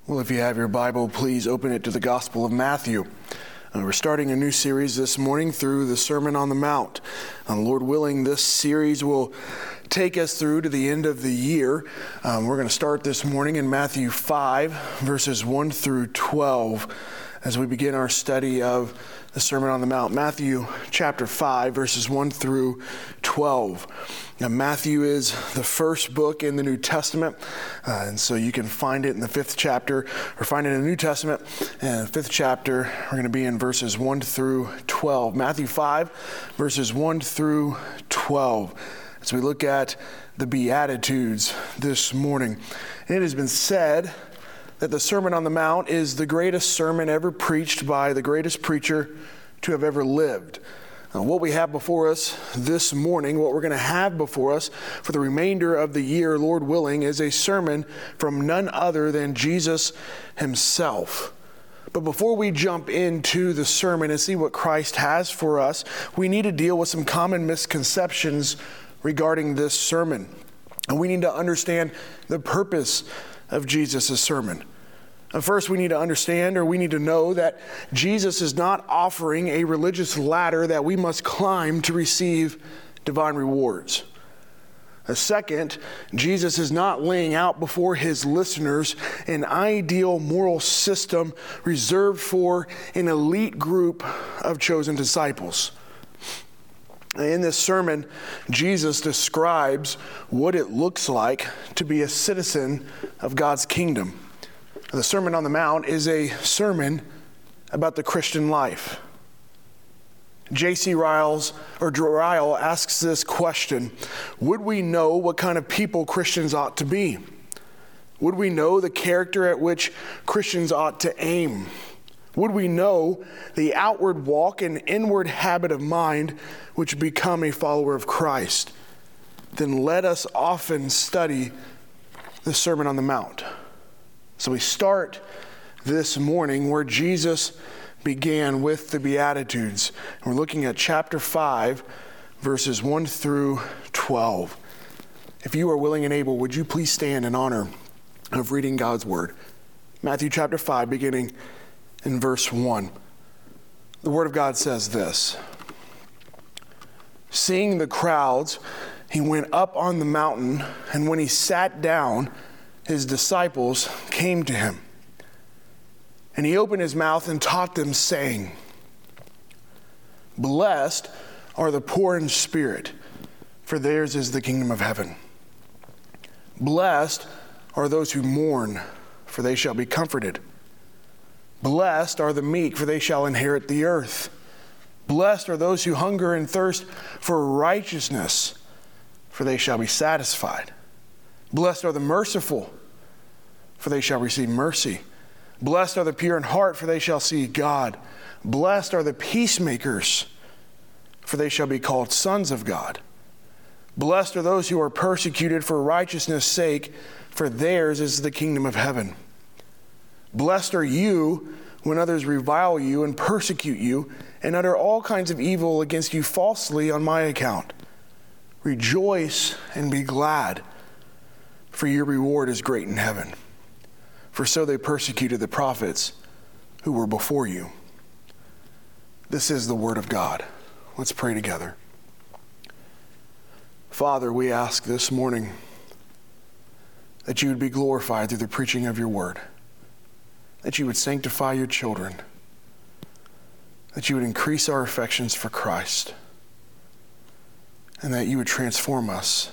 Well, if you have your Bible, please open it to the Gospel of Matthew. We're starting a new series this morning through the Sermon on the Mount. Lord willing, this series will take us through to the end of the year. We're going to start this morning in Matthew 5, verses 1 through 12, as we begin our study of the Sermon on the Mount. Matthew chapter 5, verses 1 through 12. Now, Matthew is the first book in the New Testament, and so you can find it in the 5th chapter, or find it in the New Testament. And the 5th chapter, we're going to be in verses 1 through 12. Matthew 5, verses 1 through 12. As we look at the Beatitudes this morning. It has been said that the Sermon on the Mount is the greatest sermon ever preached by the greatest preacher to have ever lived. What we have before us this morning, what we're going to have before us for the remainder of the year, Lord willing, is a sermon from none other than Jesus himself. But before we jump into the sermon and see what Christ has for us, we need to deal with some common misconceptions regarding this sermon. And we need to understand the purpose of Jesus' sermon. First, we need to understand, or we need to know, that Jesus is not offering a religious ladder that we must climb to receive divine rewards. Second, Jesus is not laying out before his listeners an ideal moral system reserved for an elite group of chosen disciples. In this sermon, Jesus describes what it looks like to be a citizen of God's kingdom. The Sermon on the Mount is a sermon about the Christian life. J.C. Ryle asks this question: would we know what kind of people Christians ought to be? Would we know the character at which Christians ought to aim? Would we know the outward walk and inward habit of mind which become a follower of Christ? Then let us often study the Sermon on the Mount. So we start this morning where Jesus began with the Beatitudes. And we're looking at chapter 5, verses 1 through 12. If you are willing and able, would you please stand in honor of reading God's word? Matthew chapter 5, beginning in verse 1. The word of God says this: Seeing the crowds, he went up on the mountain, and when he sat down, his disciples came to him. And he opened his mouth and taught them, saying, Blessed are the poor in spirit, for theirs is the kingdom of heaven. Blessed are those who mourn, for they shall be comforted. Blessed are the meek, for they shall inherit the earth. Blessed are those who hunger and thirst for righteousness, for they shall be satisfied. Blessed are the merciful, for they shall receive mercy. Blessed are the pure in heart, for they shall see God. Blessed are the peacemakers, for they shall be called sons of God. Blessed are those who are persecuted for righteousness' sake, for theirs is the kingdom of heaven. Blessed are you when others revile you and persecute you and utter all kinds of evil against you falsely on my account. Rejoice and be glad, for your reward is great in heaven. For so they persecuted the prophets who were before you. This is the word of God. Let's pray together. Father, we ask this morning that you would be glorified through the preaching of your word, that you would sanctify your children, that you would increase our affections for Christ, and that you would transform us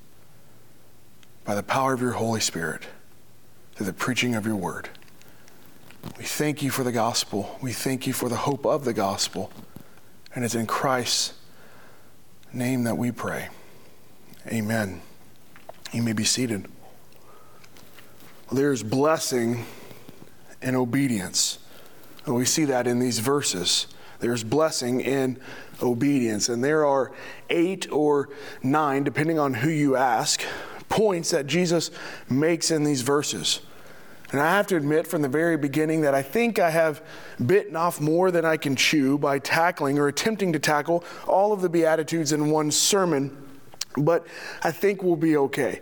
by the power of your Holy Spirit through the preaching of your word. We thank you for the gospel. We thank you for the hope of the gospel. And it's in Christ's name that we pray. Amen. You may be seated. There's blessing in obedience. And we see that in these verses. There's blessing in obedience. And there are 8 or 9, depending on who you ask, points that Jesus makes in these verses. And I have to admit from the very beginning that I think I have bitten off more than I can chew by tackling or attempting to tackle all of the Beatitudes in one sermon, but I think we'll be okay.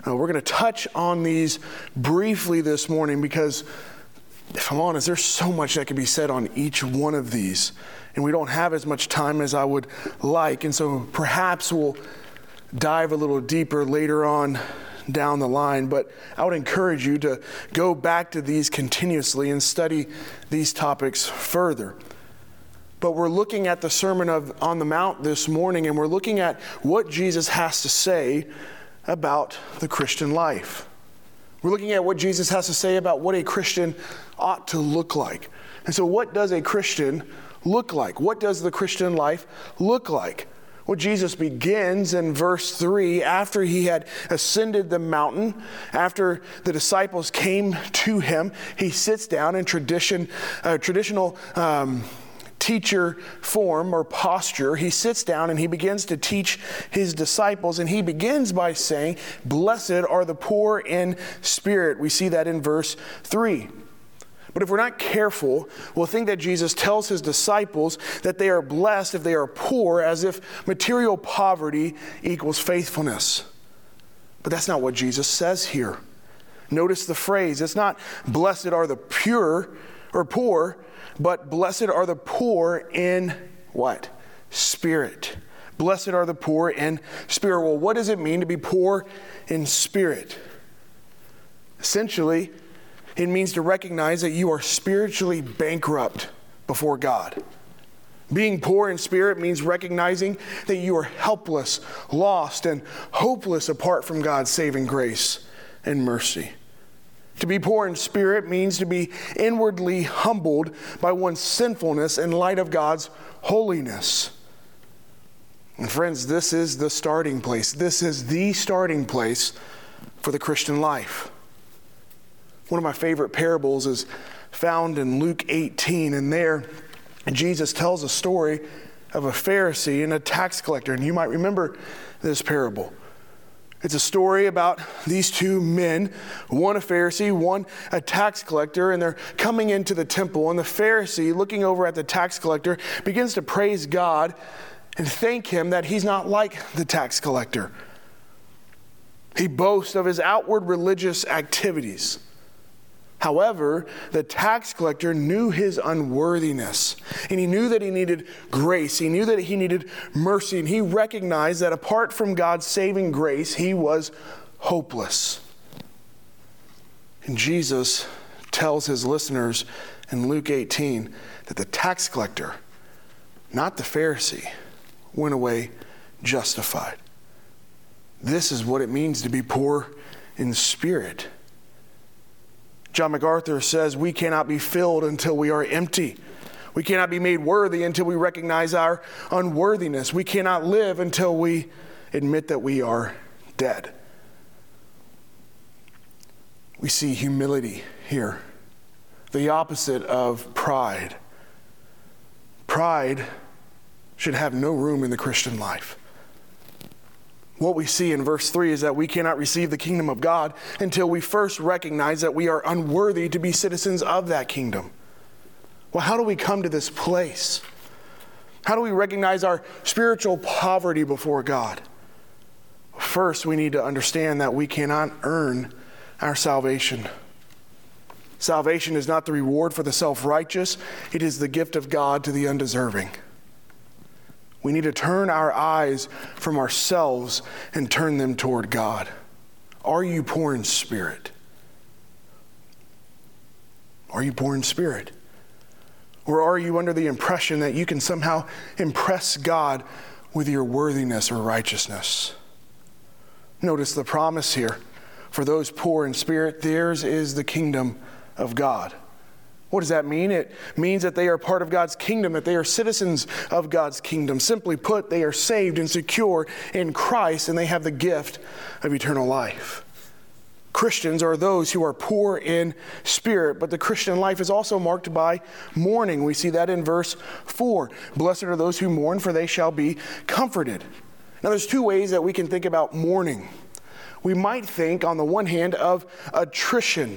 We're going to touch on these briefly this morning because, if I'm honest, there's so much that can be said on each one of these, and we don't have as much time as I would like, and so perhaps we'll dive a little deeper later on down the line, but I would encourage you to go back to these continuously and study these topics further. But we're looking at the Sermon on the Mount this morning, and we're looking at what Jesus has to say about the Christian life. We're looking at what Jesus has to say about what a Christian ought to look like. And so what does a Christian look like? What does the Christian life look like? Well, Jesus begins in verse 3, after he had ascended the mountain, after the disciples came to him, he sits down in traditional teacher form or posture. He sits down and he begins to teach his disciples, and he begins by saying, "Blessed are the poor in spirit." We see that in verse 3. But if we're not careful, we'll think that Jesus tells his disciples that they are blessed if they are poor, as if material poverty equals faithfulness. But that's not what Jesus says here. Notice the phrase. It's not blessed are the pure or poor, but blessed are the poor in what? Spirit. Blessed are the poor in spirit. Well, what does it mean to be poor in spirit? Essentially, it means to recognize that you are spiritually bankrupt before God. Being poor in spirit means recognizing that you are helpless, lost, and hopeless apart from God's saving grace and mercy. To be poor in spirit means to be inwardly humbled by one's sinfulness in light of God's holiness. And friends, this is the starting place. This is the starting place for the Christian life. One of my favorite parables is found in Luke 18, and there Jesus tells a story of a Pharisee and a tax collector, and you might remember this parable. It's a story about these two men, one a Pharisee, one a tax collector, and they're coming into the temple, and the Pharisee, looking over at the tax collector, begins to praise God and thank him that he's not like the tax collector. He boasts of his outward religious activities. However, the tax collector knew his unworthiness, and he knew that he needed grace. He knew that he needed mercy, and he recognized that apart from God's saving grace, he was hopeless. And Jesus tells his listeners in Luke 18 that the tax collector, not the Pharisee, went away justified. This is what it means to be poor in spirit. John MacArthur says, we cannot be filled until we are empty. We cannot be made worthy until we recognize our unworthiness. We cannot live until we admit that we are dead. We see humility here, the opposite of pride. Pride should have no room in the Christian life. What we see in verse 3 is that we cannot receive the kingdom of God until we first recognize that we are unworthy to be citizens of that kingdom. Well, how do we come to this place? How do we recognize our spiritual poverty before God? First, we need to understand that we cannot earn our salvation. Salvation is not the reward for the self-righteous. It is the gift of God to the undeserving. We need to turn our eyes from ourselves and turn them toward God. Are you poor in spirit? Are you poor in spirit? Or are you under the impression that you can somehow impress God with your worthiness or righteousness? Notice the promise here. For those poor in spirit, theirs is the kingdom of God. What does that mean? It means that they are part of God's kingdom, that they are citizens of God's kingdom. Simply put, they are saved and secure in Christ, and they have the gift of eternal life. Christians are those who are poor in spirit, but the Christian life is also marked by mourning. We see that in verse 4. Blessed are those who mourn, for they shall be comforted. Now, there's two ways that we can think about mourning. We might think, on the one hand, of attrition.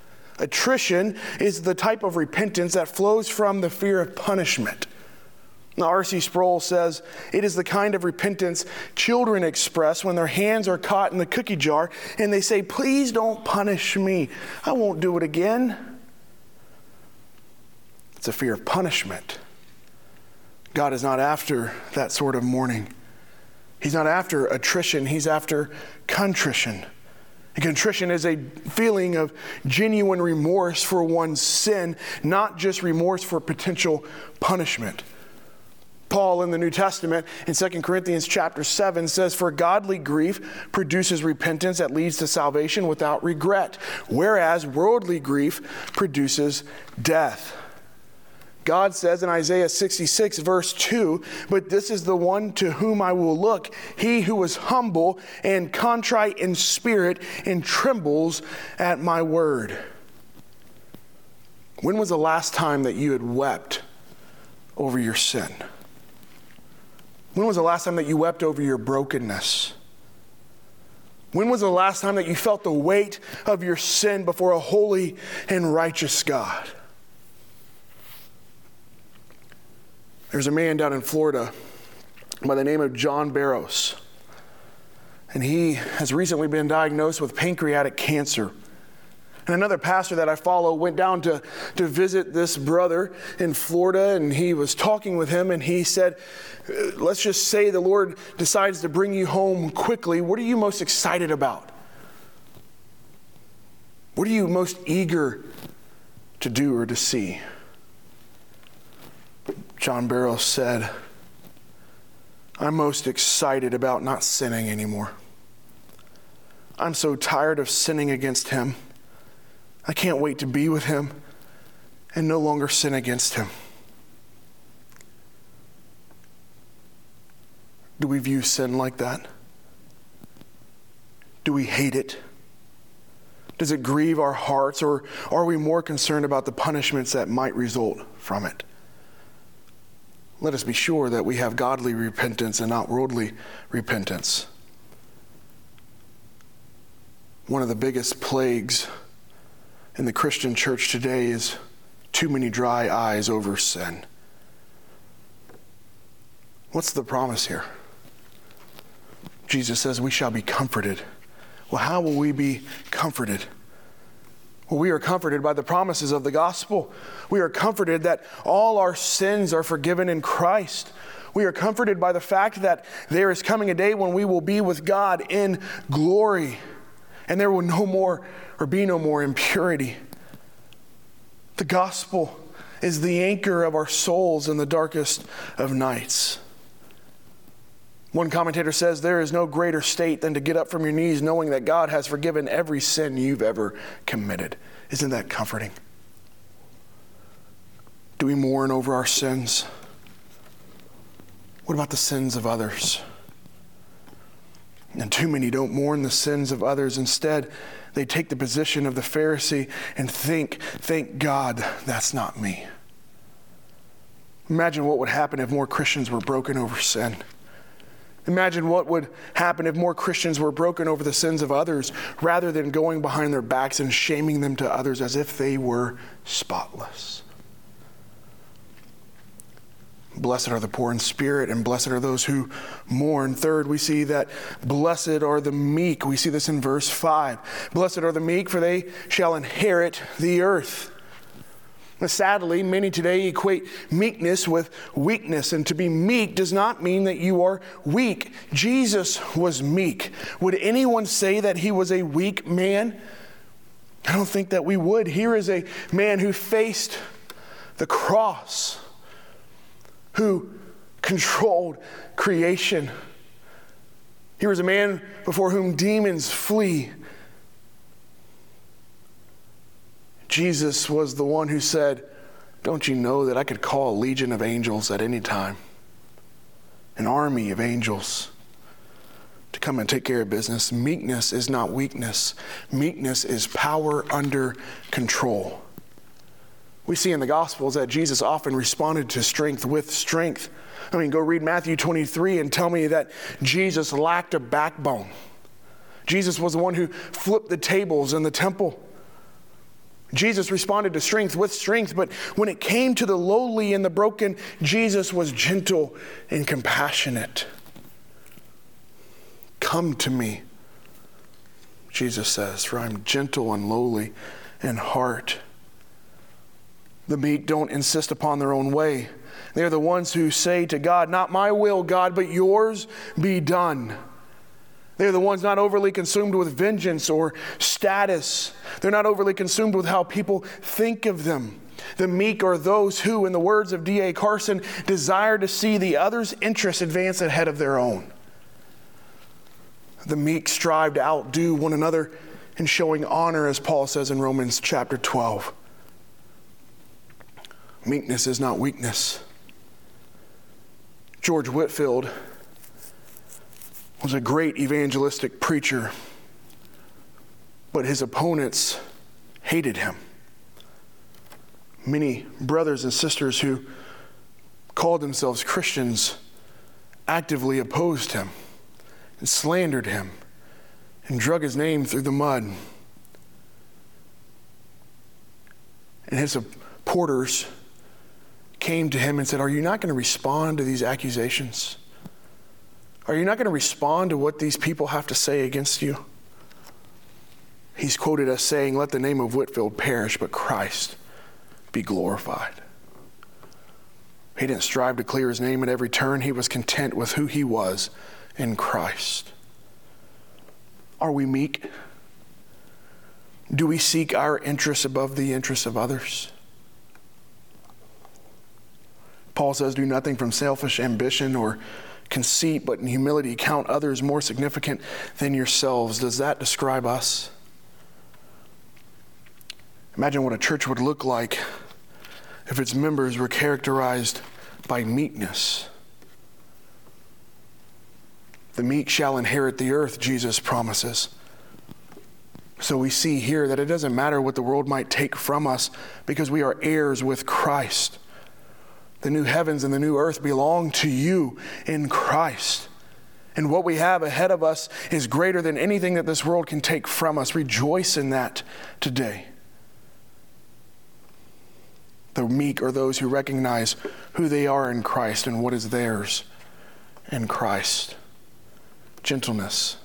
Attrition is the type of repentance that flows from the fear of punishment. Now, R.C. Sproul says, it is the kind of repentance children express when their hands are caught in the cookie jar and they say, please don't punish me. I won't do it again. It's a fear of punishment. God is not after that sort of mourning. He's not after attrition. He's after contrition. And contrition is a feeling of genuine remorse for one's sin, not just remorse for potential punishment. Paul in the New Testament in 2 Corinthians chapter 7 says, for godly grief produces repentance that leads to salvation without regret, whereas worldly grief produces death. God says in Isaiah 66 verse 2, but this is the one to whom I will look, he who is humble and contrite in spirit and trembles at my word. When was the last time that you had wept over your sin? When was the last time that you wept over your brokenness? When was the last time that you felt the weight of your sin before a holy and righteous God? There's a man down in Florida by the name of John Barrows, and he has recently been diagnosed with pancreatic cancer. And another pastor that I follow went down to visit this brother in Florida, and he was talking with him, and he said, let's just say the Lord decides to bring you home quickly. What are you most excited about? What are you most eager to do or to see? John Barrows said, I'm most excited about not sinning anymore. I'm so tired of sinning against him. I can't wait to be with him and no longer sin against him. Do we view sin like that? Do we hate it? Does it grieve our hearts, or are we more concerned about the punishments that might result from it? Let us be sure that we have godly repentance and not worldly repentance. One of the biggest plagues in the Christian church today is too many dry eyes over sin. What's the promise here? Jesus says we shall be comforted. Well, how will we be comforted? Well, we are comforted by the promises of the gospel. We are comforted that all our sins are forgiven in Christ. We are comforted by the fact that there is coming a day when we will be with God in glory, and there will be no more impurity. The gospel is the anchor of our souls in the darkest of nights. One commentator says there is no greater state than to get up from your knees knowing that God has forgiven every sin you've ever committed. Isn't that comforting? Do we mourn over our sins? What about the sins of others? And too many don't mourn the sins of others. Instead, they take the position of the Pharisee and think, thank God that's not me. Imagine what would happen if more Christians were broken over sin. Imagine what would happen if more Christians were broken over the sins of others rather than going behind their backs and shaming them to others as if they were spotless. Blessed are the poor in spirit, and blessed are those who mourn. Third, we see that blessed are the meek. We see this in verse 5. Blessed are the meek, for they shall inherit the earth. Sadly, many today equate meekness with weakness, and to be meek does not mean that you are weak. Jesus was meek. Would anyone say that he was a weak man? I don't think that we would. Here is a man who faced the cross, who controlled creation. Here is a man before whom demons flee. Jesus was the one who said, don't you know that I could call a legion of angels at any time? An army of angels to come and take care of business. Meekness is not weakness. Meekness is power under control. We see in the Gospels that Jesus often responded to strength with strength. I mean, go read Matthew 23 and tell me that Jesus lacked a backbone. Jesus was the one who flipped the tables in the temple. Jesus responded to strength with strength, but when it came to the lowly and the broken, Jesus was gentle and compassionate. Come to me, Jesus says, for I'm gentle and lowly in heart. The meek don't insist upon their own way. They're the ones who say to God, not my will, God, but yours be done. They're the ones not overly consumed with vengeance or status. They're not overly consumed with how people think of them. The meek are those who, in the words of D.A. Carson, desire to see the other's interests advance ahead of their own. The meek strive to outdo one another in showing honor, as Paul says in Romans chapter 12. Meekness is not weakness. George Whitefield was a great evangelistic preacher, but his opponents hated him. Many brothers and sisters who called themselves Christians actively opposed him and slandered him and drug his name through the mud. And his supporters came to him and said, are you not going to respond to these accusations? Are you not going to respond to what these people have to say against you? He's quoted as saying, let the name of Whitefield perish, but Christ be glorified. He didn't strive to clear his name at every turn. He was content with who he was in Christ. Are we meek? Do we seek our interests above the interests of others? Paul says, do nothing from selfish ambition or conceit, but in humility count others more significant than yourselves. Does that describe us? Imagine what a church would look like if its members were characterized by meekness. The meek shall inherit the earth, Jesus promises. So we see here that it doesn't matter what the world might take from us because we are heirs with Christ. The new heavens and the new earth belong to you in Christ. And what we have ahead of us is greater than anything that this world can take from us. Rejoice in that today. The meek are those who recognize who they are in Christ and what is theirs in Christ. Gentleness,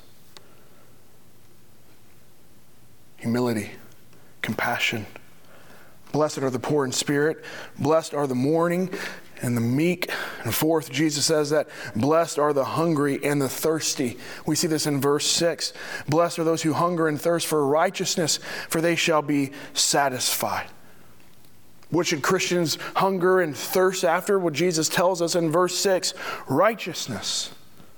humility, compassion. Blessed are the poor in spirit. Blessed are the mourning and the meek. And fourth, Jesus says that blessed are the hungry and the thirsty. We see this in verse 6. Blessed are those who hunger and thirst for righteousness, for they shall be satisfied. What should Christians hunger and thirst after? Well, Jesus tells us in verse 6, righteousness.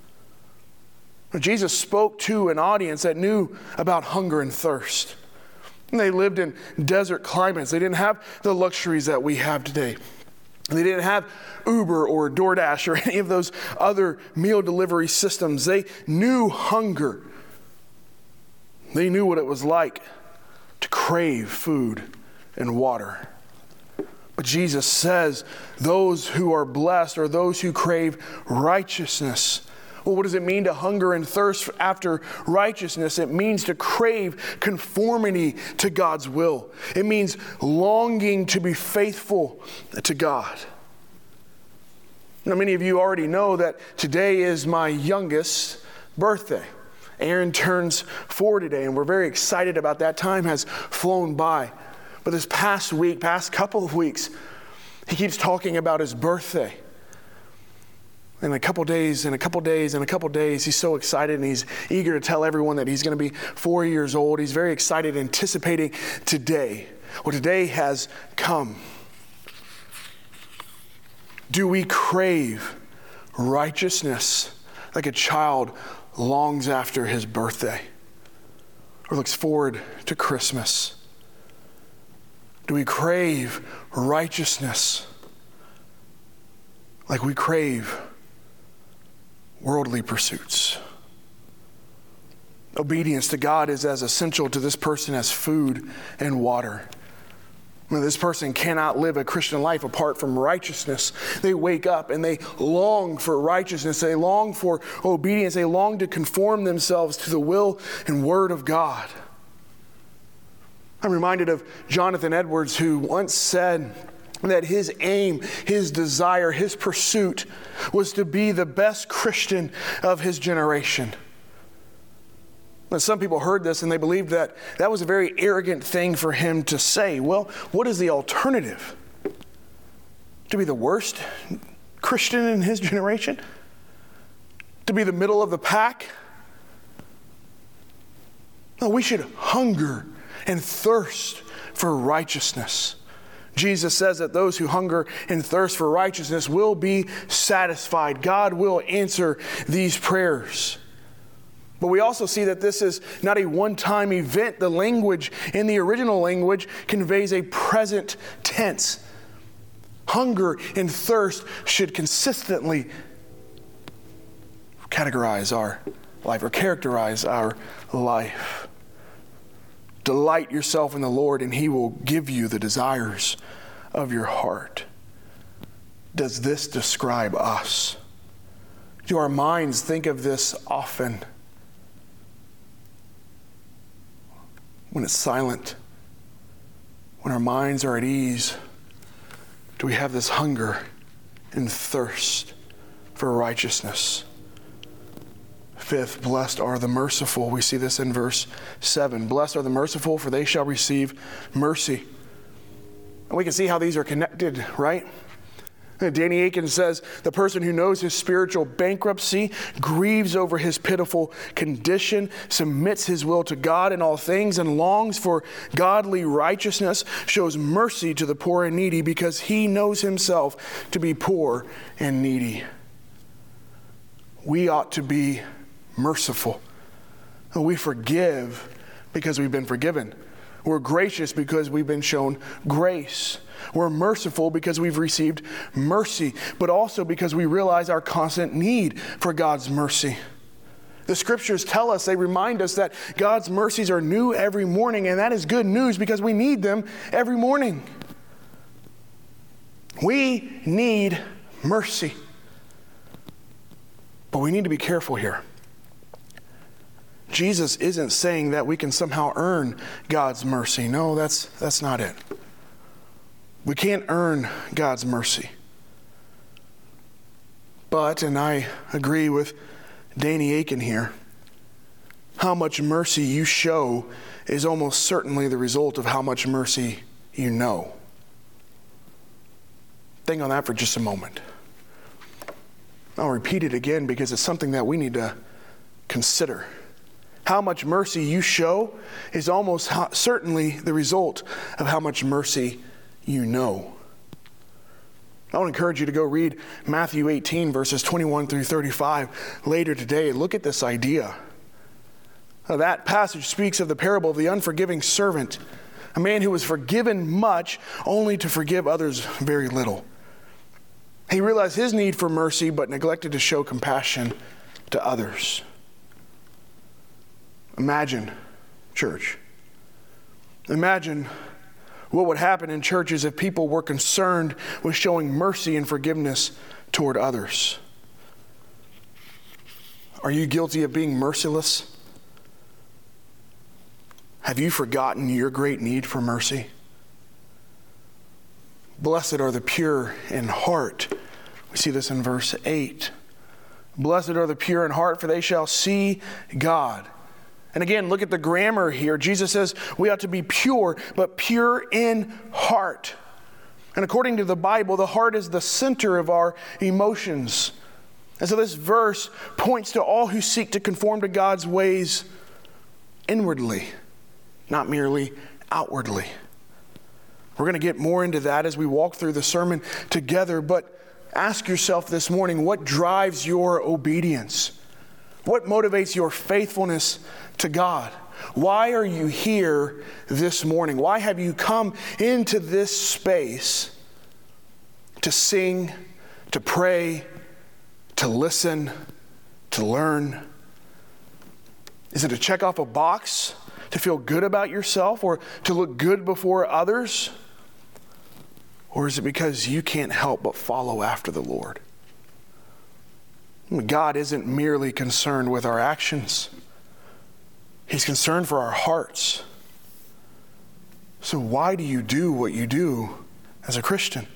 Jesus spoke to an audience that knew about hunger and thirst. They lived in desert climates. They didn't have the luxuries that we have today. They didn't have Uber or DoorDash or any of those other meal delivery systems. They knew hunger. They knew what it was like to crave food and water. But Jesus says those who are blessed are those who crave righteousness. Well, what does it mean to hunger and thirst after righteousness? It means to crave conformity to God's will. It means longing to be faithful to God. Now, many of you already know that today is my youngest birthday. Aaron turns 4 today, and we're very excited about that. Time has flown by. But this past couple of weeks, he keeps talking about his birthday. In a couple days, he's so excited and he's eager to tell everyone that he's going to be 4 years old. He's very excited, anticipating today. Well, today has come. Do we crave righteousness like a child longs after his birthday or looks forward to Christmas? Do we crave righteousness like we crave worldly pursuits? Obedience to God is as essential to this person as food and water. This person cannot live a Christian life apart from righteousness. They wake up and they long for righteousness. They long for obedience. They long to conform themselves to the will and word of God. I'm reminded of Jonathan Edwards, who once said that his aim, his desire, his pursuit was to be the best Christian of his generation. And some people heard this and they believed that that was a very arrogant thing for him to say. Well, what is the alternative? To be the worst Christian in his generation? To be the middle of the pack? No, we should hunger and thirst for righteousness. Jesus says that those who hunger and thirst for righteousness will be satisfied. God will answer these prayers. But we also see that this is not a one-time event. The language in the original language conveys a present tense. Hunger and thirst should consistently categorize our life or characterize our life. Delight yourself in the Lord, and He will give you the desires of your heart. Does this describe us? Do our minds think of this often? When it's silent, when our minds are at ease, do we have this hunger and thirst for righteousness? Fifth, blessed are the merciful. We see this in verse 7. Blessed are the merciful, for they shall receive mercy. And we can see how these are connected, right? Danny Akin says, the person who knows his spiritual bankruptcy, grieves over his pitiful condition, submits his will to God in all things, and longs for godly righteousness, shows mercy to the poor and needy because he knows himself to be poor and needy. We ought to be merciful. We forgive because we've been forgiven. We're gracious because we've been shown grace. We're merciful because we've received mercy, but also because we realize our constant need for God's mercy. The scriptures tell us, they remind us that God's mercies are new every morning, and that is good news because we need them every morning. We need mercy. But we need to be careful here. Jesus isn't saying that we can somehow earn God's mercy. No, that's not it. We can't earn God's mercy. But, and I agree with Danny Akin here, how much mercy you show is almost certainly the result of how much mercy you know. Think on that for just a moment. I'll repeat it again because it's something that we need to consider. How much mercy you show is almost certainly the result of how much mercy you know. I want to encourage you to go read Matthew 18, verses 21 through 35 later today. Look at this idea. That passage speaks of the parable of the unforgiving servant, a man who was forgiven much only to forgive others very little. He realized his need for mercy but neglected to show compassion to others. Imagine, church, imagine what would happen in churches if people were concerned with showing mercy and forgiveness toward others. Are you guilty of being merciless? Have you forgotten your great need for mercy? Blessed are the pure in heart. We see this in verse 8. Blessed are the pure in heart, for they shall see God. And again, look at the grammar here. Jesus says we ought to be pure, but pure in heart. And according to the Bible, the heart is the center of our emotions. And so this verse points to all who seek to conform to God's ways inwardly, not merely outwardly. We're going to get more into that as we walk through the sermon together, but ask yourself this morning, what drives your obedience? What motivates your faithfulness to God? Why are you here this morning? Why have you come into this space to sing, to pray, to listen, to learn? Is it to check off a box, to feel good about yourself, or to look good before others? Or is it because you can't help but follow after the Lord? God isn't merely concerned with our actions. He's concerned for our hearts. So why do you do what you do as a Christian?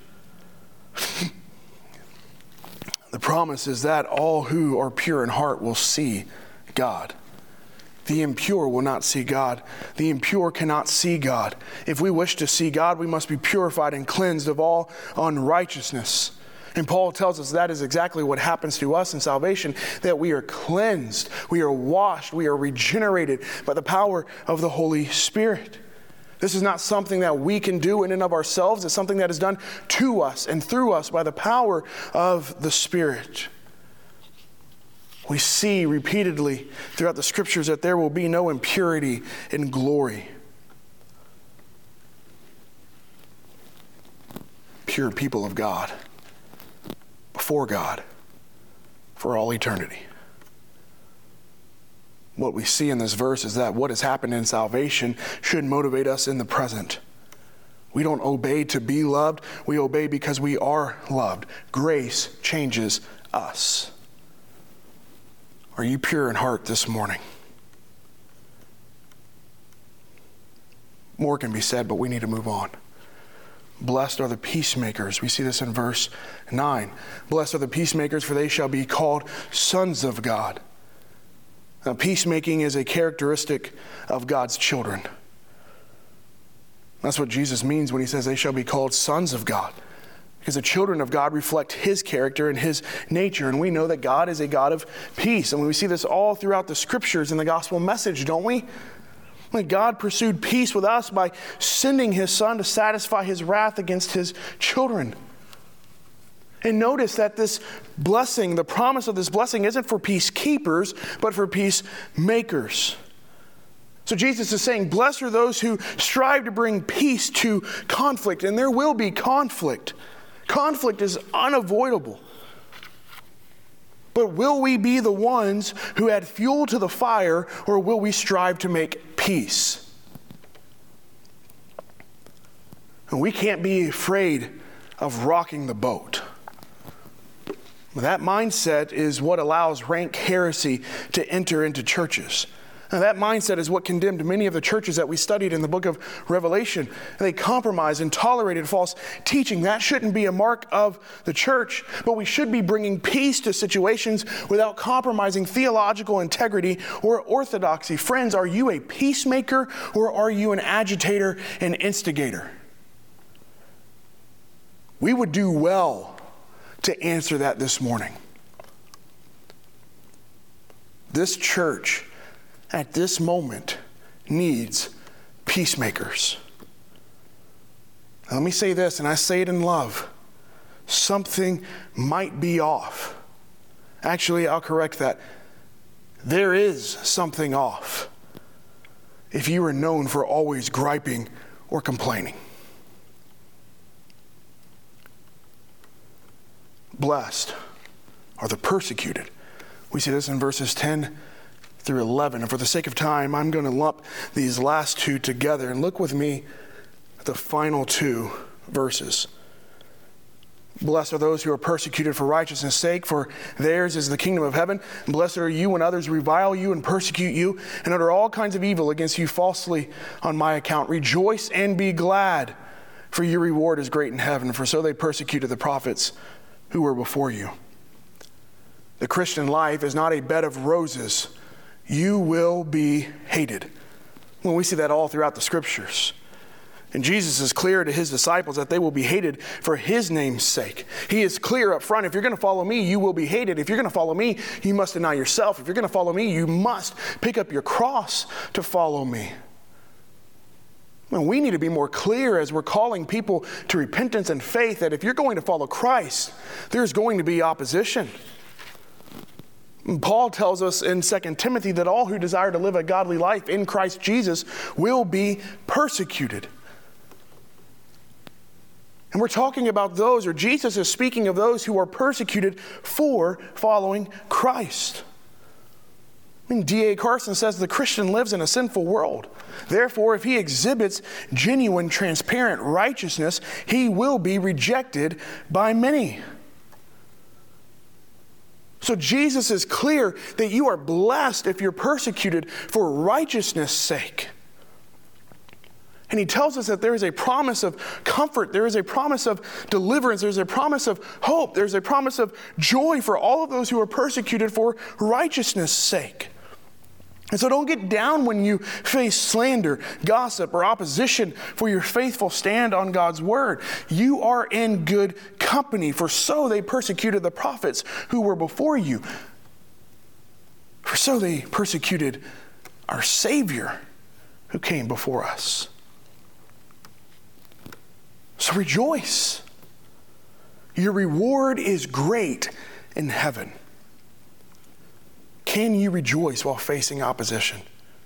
The promise is that all who are pure in heart will see God. The impure will not see God. The impure cannot see God. If we wish to see God, we must be purified and cleansed of all unrighteousness. And Paul tells us that is exactly what happens to us in salvation, that we are cleansed, we are washed, we are regenerated by the power of the Holy Spirit. This is not something that we can do in and of ourselves. It's something that is done to us and through us by the power of the Spirit. We see repeatedly throughout the Scriptures that there will be no impurity in glory. Pure people of God, before God, for all eternity. What we see in this verse is that what has happened in salvation should motivate us in the present. We don't obey to be loved. We obey because we are loved. Grace changes us. Are you pure in heart this morning? More can be said, but we need to move on. Blessed are the peacemakers. We see this in verse 9. Blessed are the peacemakers, for they shall be called sons of God. Now, peacemaking is a characteristic of God's children. That's what Jesus means when he says they shall be called sons of God. Because the children of God reflect his character and his nature. And we know that God is a God of peace. And we see this all throughout the Scriptures and the gospel message, don't we? Like God pursued peace with us by sending his Son to satisfy his wrath against his children. And notice that this blessing, the promise of this blessing, isn't for peacekeepers, but for peacemakers. So Jesus is saying, blessed are those who strive to bring peace to conflict. And there will be conflict. Conflict is unavoidable. But will we be the ones who add fuel to the fire, or will we strive to make peace? And we can't be afraid of rocking the boat. That mindset is what allows rank heresy to enter into churches. Now, that mindset is what condemned many of the churches that we studied in the book of Revelation. They compromised and tolerated false teaching. That shouldn't be a mark of the church, but we should be bringing peace to situations without compromising theological integrity or orthodoxy. Friends, are you a peacemaker or are you an agitator and instigator? We would do well to answer that this morning. This church at this moment needs peacemakers. Now, let me say this, and I say it in love. Something might be off. Actually, I'll correct that. There is something off if you are known for always griping or complaining. Blessed are the persecuted. We see this in verses 10 through 11. And for the sake of time, I'm going to lump these last two together. And look with me at the final two verses. Blessed are those who are persecuted for righteousness' sake, for theirs is the kingdom of heaven. And blessed are you when others revile you and persecute you and utter all kinds of evil against you falsely on my account. Rejoice and be glad, for your reward is great in heaven, for so they persecuted the prophets who were before you. The Christian life is not a bed of roses. You will be hated. Well, we see that all throughout the Scriptures. And Jesus is clear to his disciples that they will be hated for his name's sake. He is clear up front. If you're going to follow me, you will be hated. If you're going to follow me, you must deny yourself. If you're going to follow me, you must pick up your cross to follow me. And we need to be more clear as we're calling people to repentance and faith that if you're going to follow Christ, there's going to be opposition. And Paul tells us in 2 Timothy that all who desire to live a godly life in Christ Jesus will be persecuted. And we're talking about those, or Jesus is speaking of those who are persecuted for following Christ. I mean, D.A. Carson says the Christian lives in a sinful world. Therefore, if he exhibits genuine, transparent righteousness, he will be rejected by many. So Jesus is clear that you are blessed if you're persecuted for righteousness' sake. And he tells us that there is a promise of comfort. There is a promise of deliverance. There's a promise of hope. There's a promise of joy for all of those who are persecuted for righteousness' sake. And so don't get down when you face slander, gossip, or opposition for your faithful stand on God's word. You are in good company, for so they persecuted the prophets who were before you. For so they persecuted our Savior who came before us. So rejoice. Your reward is great in heaven. Can you rejoice while facing opposition?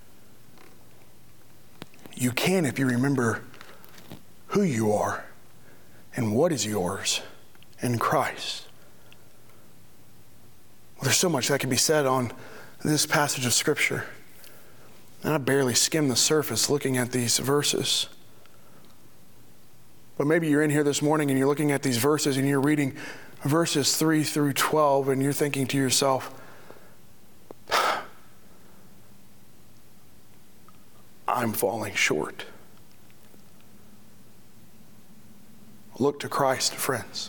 You can if you remember who you are and what is yours in Christ. Well, there's so much that can be said on this passage of Scripture. And I barely skimmed the surface looking at these verses. But maybe you're in here this morning and you're looking at these verses and you're reading verses 3 through 12 and you're thinking to yourself, I'm falling short. Look to Christ, friends.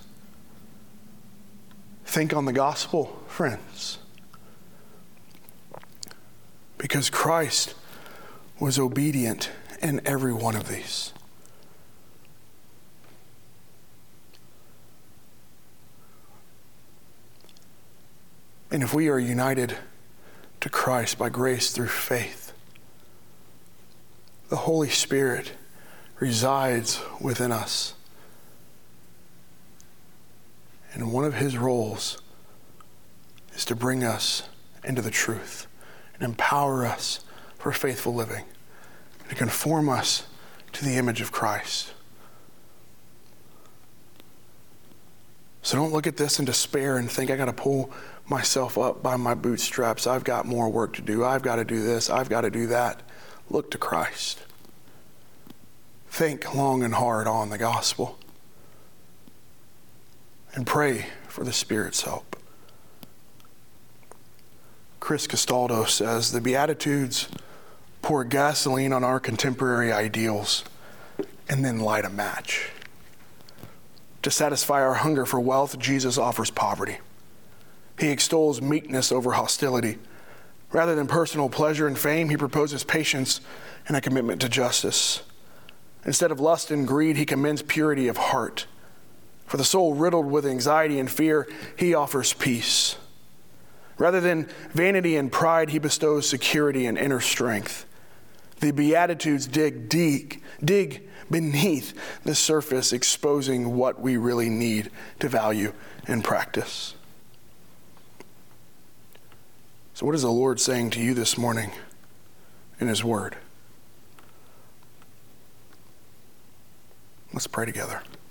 Think on the gospel, friends. Because Christ was obedient in every one of these. And if we are united to Christ by grace through faith, the Holy Spirit resides within us. And one of his roles is to bring us into the truth and empower us for faithful living, and to conform us to the image of Christ. So don't look at this in despair and think I got to pull myself up by my bootstraps. I've got more work to do. I've got to do this. I've got to do that. Look to Christ. Think long and hard on the gospel. And pray for the Spirit's help. Chris Castaldo says, the Beatitudes pour gasoline on our contemporary ideals and then light a match. To satisfy our hunger for wealth, Jesus offers poverty. He extols meekness over hostility. Rather than personal pleasure and fame, he proposes patience and a commitment to justice. Instead of lust and greed, he commends purity of heart. For the soul riddled with anxiety and fear, he offers peace. Rather than vanity and pride, he bestows security and inner strength. The Beatitudes dig beneath the surface, exposing what we really need to value and practice. So what is the Lord saying to you this morning in his word? Let's pray together.